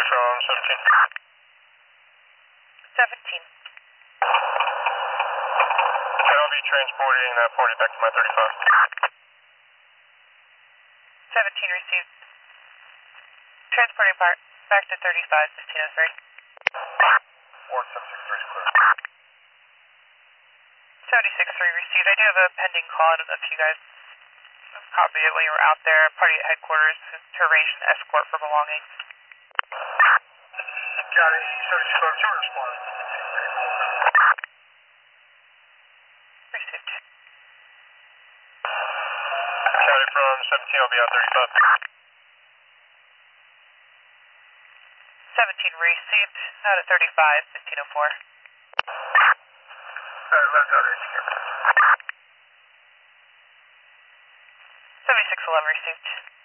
from 17. 17. I'll be transporting that party back to my 35. 17 received. Transporting part back to 35, 1503. 4763 is clear. 76-3 received. I do have a pending call. I don't know if you guys copied it when you were out there. Party at headquarters to arrange an escort for belongings. Got it. 7652 responded. Received. Got it from 17. I'll be out 35. 17 received. Out at 35, 1504. Left out here. 7611 received.